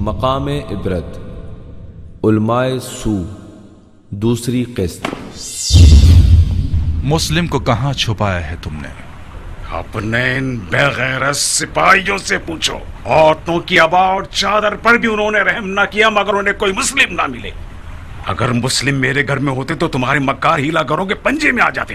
مقام عبرت علماء سو دوسری قسط۔ مسلم کو کہاں چھپایا ہے تم نے؟ اپنے ان بے غیرت سپاہیوں سے پوچھو۔ عورتوں کی عبا اور چادر پر بھی انہوں نے رحم نہ کیا مگر انہیں کوئی مسلم نہ ملے۔ اگر مسلم میرے گھر میں ہوتے تو تمہارے مکار ہیلا گھروں کے پنجے میں آ جاتے۔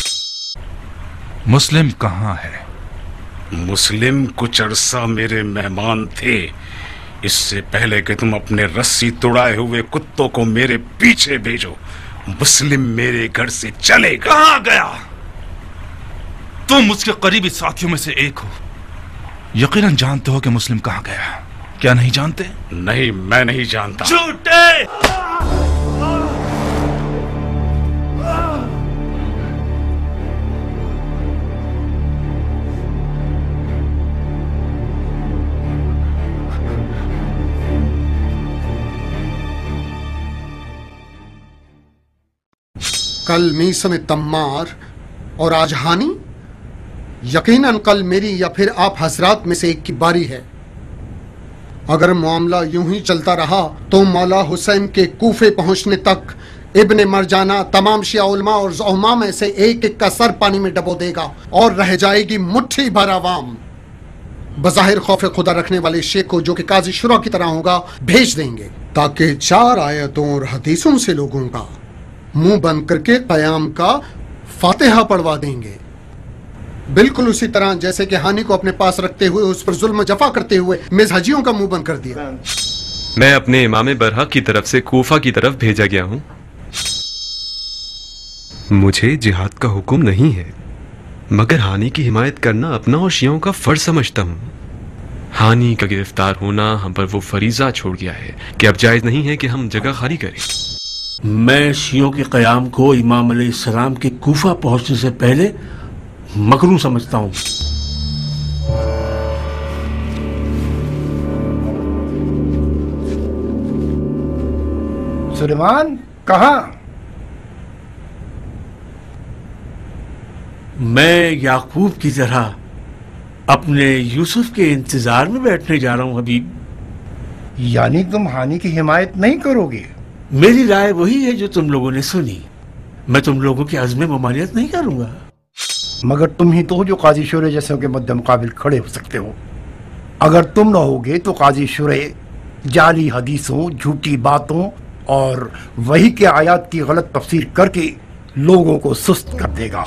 مسلم کہاں ہے؟ مسلم کچھ عرصہ میرے مہمان تھے، اس سے پہلے کہ تم اپنے رسی توڑائے ہوئے کتوں کو میرے پیچھے بھیجو مسلم میرے گھر سے چلے گا۔ کہاں گیا؟ تم اس کے قریبی ساتھیوں میں سے ایک ہو، یقیناً جانتے ہو کہ مسلم کہاں گیا، کیا نہیں جانتے؟ نہیں، میں نہیں جانتا۔ جھوٹے! کل میسم تمار اور آج ہانی، یقیناً کل میری یا پھر آپ حضرات میں سے ایک کی باری ہے۔ اگر معاملہ یوں ہی چلتا رہا تو مولا حسین کے کوفے پہنچنے تک ابن مرجانہ تمام شیعہ علماء اور زعماء میں سے ایک ایک کا سر پانی میں ڈبو دے گا اور رہ جائے گی مٹھی بھر عوام۔ بظاہر خوف خدا رکھنے والے شیخ کو، جو کہ قاضی شورا کی طرح ہوگا، بھیج دیں گے تاکہ 4 آیتوں اور حدیثوں سے لوگوں کا منہ بند کر کے قیام کا فاتحہ پڑھوا دیں گے، بالکل اسی طرح جیسے کہ ہانی کو اپنے پاس رکھتے ہوئے اس پر ظلم و جفا کرتے ہوئے مزاجیوں کا منہ بند کر دیا۔ میں اپنے امام برحق کی طرف سے کوفہ کی طرف بھیجا گیا ہوں۔ مجھے جہاد کا حکم نہیں ہے، مگر ہانی کی حمایت کرنا اپنا اور شیعوں کا فرض سمجھتا ہوں۔ ہانی کا گرفتار ہونا ہم پر وہ فریضہ چھوڑ گیا ہے کہ اب جائز نہیں ہے کہ ہم جگہ خالی کریں۔ میں شیعوں کے قیام کو امام علیہ السلام کے کوفہ پہنچنے سے پہلے مکروہ سمجھتا ہوں۔ سلیمان کہاں؟ میں یعقوب کی طرح اپنے یوسف کے انتظار میں بیٹھنے جا رہا ہوں حبیب۔ یعنی تم ہانی کی حمایت نہیں کرو گے؟ میری رائے وہی ہے جو تم لوگوں نے سنی، میں تم لوگوں کے عزم ممانعت نہیں کروں گا۔ مگر تم ہی تو ہو جو قاضی شورے جیسوں کے مد مقابل کھڑے ہو سکتے ہو۔ اگر تم نہ ہوگے تو قاضی شورے جعلی حدیثوں، جھوٹی باتوں اور وحی کے آیات کی غلط تفسیر کر کے لوگوں کو سست کر دے گا۔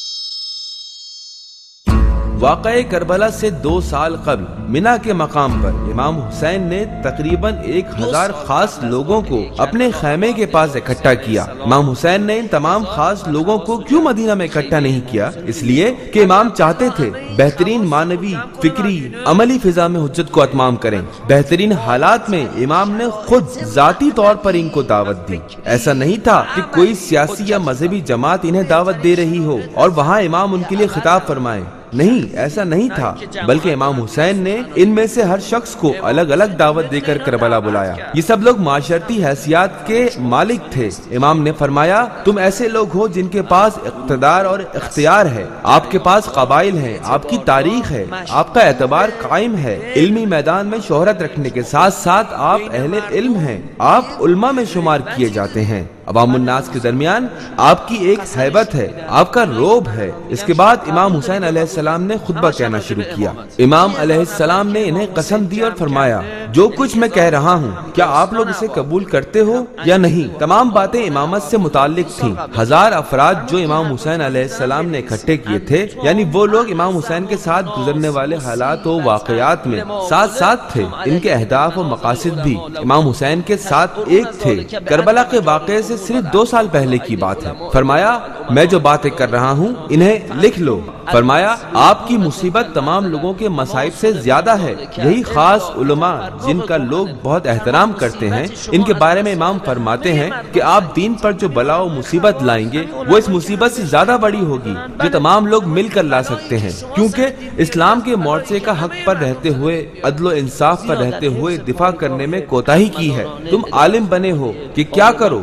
واقعہ کربلا سے 2 سال قبل منا کے مقام پر امام حسین نے تقریباً 1000 خاص لوگوں کو اپنے خیمے کے پاس اکٹھا کیا۔ امام حسین نے ان تمام خاص لوگوں کو کیوں مدینہ میں اکٹھا نہیں کیا؟ اس لیے کہ امام چاہتے تھے بہترین معنوی، فکری، عملی فضا میں حجت کو اتمام کریں۔ بہترین حالات میں امام نے خود ذاتی طور پر ان کو دعوت دی۔ ایسا نہیں تھا کہ کوئی سیاسی یا مذہبی جماعت انہیں دعوت دے رہی ہو اور وہاں امام ان کے لیے خطاب فرمائے۔ نہیں، ایسا نہیں تھا، بلکہ امام حسین نے ان میں سے ہر شخص کو الگ الگ دعوت دے کر کربلا بلایا۔ یہ سب لوگ معاشرتی حیثیت کے مالک تھے۔ امام نے فرمایا، تم ایسے لوگ ہو جن کے پاس اقتدار اور اختیار ہے، آپ کے پاس قبائل ہیں، آپ کی تاریخ ہے، آپ کا اعتبار قائم ہے، علمی میدان میں شہرت رکھنے کے ساتھ ساتھ آپ اہل علم ہیں، آپ علماء میں شمار کیے جاتے ہیں، عوام الناس کے درمیان آپ کی ایک ہیبت ہے، آپ کا روب ہے۔ اس کے بعد امام حسین علیہ السلام نے خطبہ کہنا شروع کیا۔ امام علیہ السلام نے انہیں قسم دی اور فرمایا، جو کچھ میں کہہ رہا ہوں کیا آپ لوگ اسے قبول کرتے ہو یا نہیں؟ تمام باتیں امامت سے متعلق تھیں۔ 1000 افراد جو امام حسین علیہ السلام نے اکٹھے کیے تھے، یعنی وہ لوگ امام حسین کے ساتھ گزرنے والے حالات و واقعات میں ساتھ ساتھ تھے۔ ان کے اہداف و مقاصد بھی امام حسین کے ساتھ ایک تھے۔ کربلا کے واقعے سے صرف 2 سال پہلے کی بات ہے۔ فرمایا، میں جو باتیں کر رہا ہوں انہیں لکھ لو۔ فرمایا، آپ کی مصیبت تمام لوگوں کے مصائب سے زیادہ ہے۔ یہی خاص علماء جن کا لوگ بہت احترام کرتے ہیں، ان کے بارے میں امام فرماتے ہیں کہ آپ دین پر جو بلا و مصیبت لائیں گے وہ اس مصیبت سے زیادہ بڑی ہوگی جو تمام لوگ مل کر لا سکتے ہیں، کیونکہ اسلام کے مورچے کا حق پر رہتے ہوئے، عدل و انصاف پر رہتے ہوئے دفاع کرنے میں کوتاہی کی ہے۔ تم عالم بنے ہو کہ کیا کرو، کیا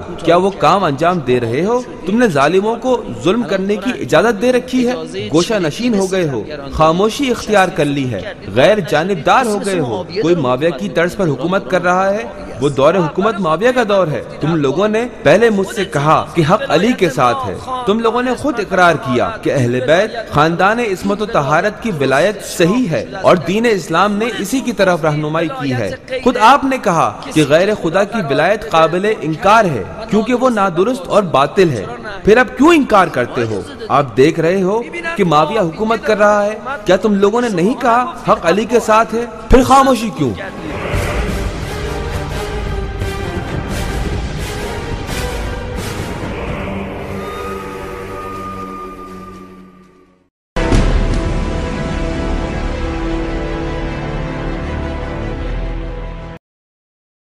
وہ کام انجام دے رہے ہو؟ تم نے ظالموں کو ظلم کرنے کی اجازت دے رکھی ہے، گوشہ نشین ہو گئے ہو، خاموشی اختیار کر لی ہے، غیر جانبدار ہو گئے ہو۔ کوئی معاویہ کی طرز پر حکومت کر رہا ہے، وہ دور حکومت معاویہ کا دور ہے۔ تم لوگوں نے پہلے مجھ سے کہا کہ حق علی کے ساتھ ہے، تم لوگوں نے خود اقرار کیا کہ اہل بیت خاندان عصمت و طہارت کی ولایت صحیح ہے اور دین اسلام نے اسی کی طرف رہنمائی کی ہے۔ خود آپ نے کہا کہ غیر خدا کی ولایت قابل انکار ہے کیونکہ وہ نادرست اور باطل ہے، پھر اب کیوں انکار کرتے ہو؟ آپ دیکھ رہے ہو کہ معاویہ حکومت کر رہا ہے، کیا تم لوگوں نے نہیں کہا حق علی کے ساتھ ہے؟ پھر خاموشی کیوں؟